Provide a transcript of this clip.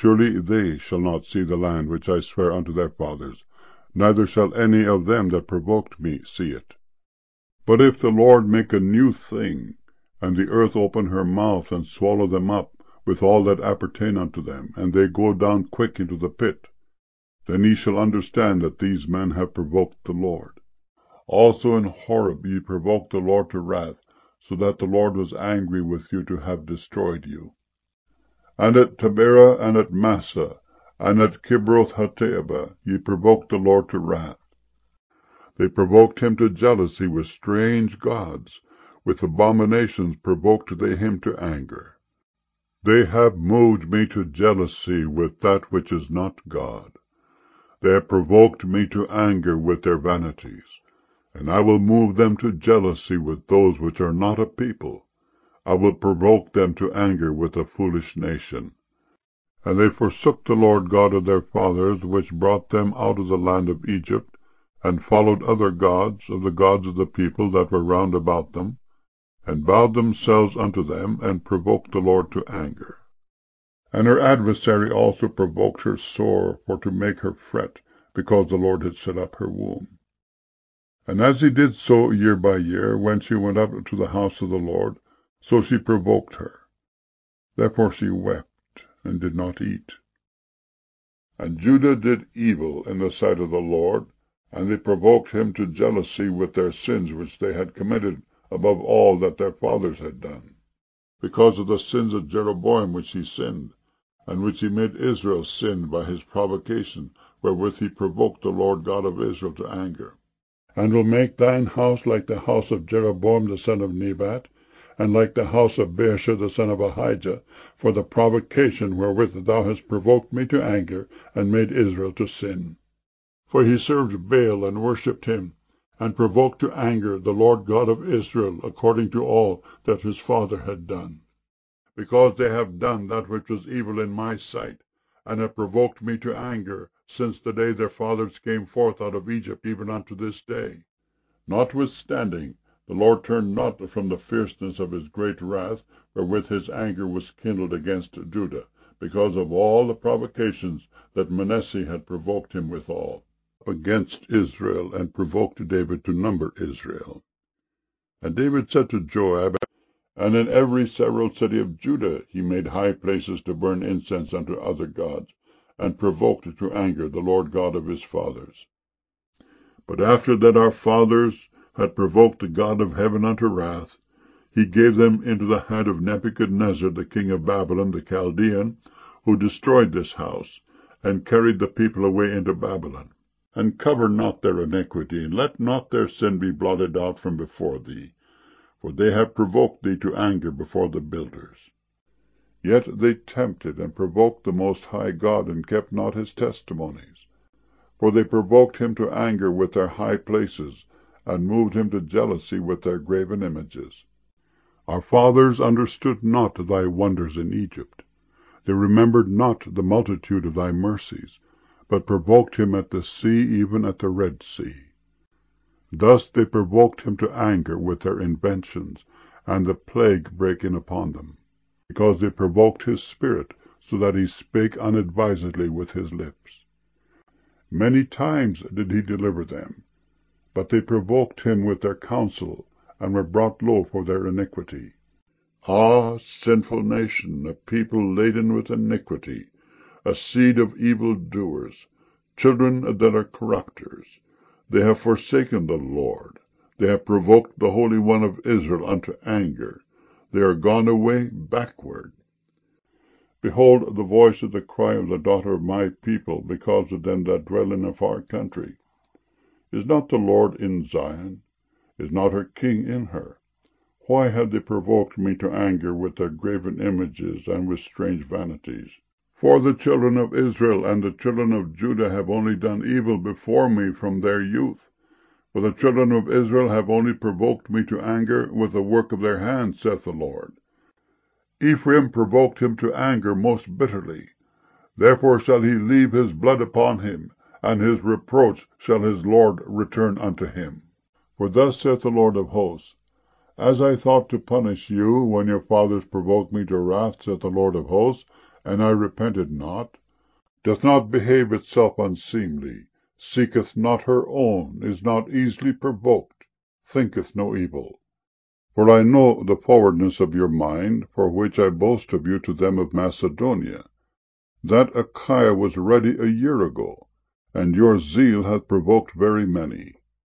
surely they shall not see the land which I swear unto their fathers, neither shall any of them that provoked me see it. But if the Lord make a new thing, and the earth open her mouth, and swallow them up, with all that appertain unto them, and they go down quick into the pit, then ye shall understand that these men have provoked the Lord. Also in Horeb ye provoked the Lord to wrath, so that the Lord was angry with you to have destroyed you. And at Taberah, and at Massah, and at Kibroth-Hattaavah ye provoked the Lord to wrath. They provoked him to jealousy with strange gods, with abominations provoked they him to anger. They have moved me to jealousy with that which is not God. They have provoked me to anger with their vanities. And I will move them to jealousy with those which are not a people. I will provoke them to anger with a foolish nation. And they forsook the Lord God of their fathers, which brought them out of the land of Egypt, and followed other gods, of the gods of the people that were round about them, and bowed themselves unto them, and provoked the Lord to anger. And her adversary also provoked her sore, for to make her fret, because the Lord had set up her womb. And as he did so year by year, when she went up to the house of the Lord, so she provoked her. Therefore she wept, and did not eat. And Judah did evil in the sight of the Lord, and they provoked him to jealousy with their sins which they had committed above all that their fathers had done, because of the sins of Jeroboam which he sinned, and which he made Israel sin by his provocation, wherewith he provoked the Lord God of Israel to anger. And will make thine house like the house of Jeroboam the son of Nebat, and like the house of Baasha the son of Ahijah, for the provocation wherewith thou hast provoked me to anger, and made Israel to sin. For he served Baal, and worshipped him, and provoked to anger the Lord God of Israel, according to all that his father had done. Because they have done that which was evil in my sight, and have provoked me to anger, since the day their fathers came forth out of Egypt, even unto this day. Notwithstanding, the Lord turned not from the fierceness of his great wrath, wherewith his anger was kindled against Judah, because of all the provocations that Manasseh had provoked him withal, against Israel, and provoked David to number Israel. And David said to Joab, and in every several city of Judah he made high places to burn incense unto other gods, and provoked to anger the Lord God of his fathers. But after that our fathers had provoked the God of heaven unto wrath, he gave them into the hand of Nebuchadnezzar the king of Babylon the Chaldean, who destroyed this house, and carried the people away into Babylon. And cover not their iniquity, and let not their sin be blotted out from before thee, for they have provoked thee to anger before the builders. Yet they tempted and provoked the Most High God, and kept not his testimonies. For they provoked him to anger with their high places, and moved him to jealousy with their graven images. Our fathers understood not thy wonders in Egypt. They remembered not the multitude of thy mercies, but provoked him at the sea, even at the Red Sea. Thus they provoked him to anger with their inventions, and the plague brake in upon them, because they provoked his spirit, so that he spake unadvisedly with his lips. Many times did he deliver them, but they provoked him with their counsel, and were brought low for their iniquity. Ah, sinful nation, a people laden with iniquity, a seed of evil doers, children that are corrupters. They have forsaken the Lord. They have provoked the Holy One of Israel unto anger. They are gone away backward. Behold the voice of the cry of the daughter of my people, because of them that dwell in a far country. Is not the Lord in Zion? Is not her king in her? Why have they provoked me to anger with their graven images, and with strange vanities? For the children of Israel and the children of Judah have only done evil before me from their youth. For the children of Israel have only provoked me to anger with the work of their hands, saith the Lord. Ephraim provoked him to anger most bitterly. Therefore shall he leave his blood upon him, and his reproach shall his Lord return unto him. For thus saith the Lord of hosts, as I thought to punish you when your fathers provoked me to wrath, saith the Lord of hosts, and I repented not? Doth not behave itself unseemly, seeketh not her own, is not easily provoked, thinketh no evil. For I know the forwardness of your mind, for which I boast of you to them of Macedonia, that Achaia was ready a year ago, and your zeal hath provoked very many.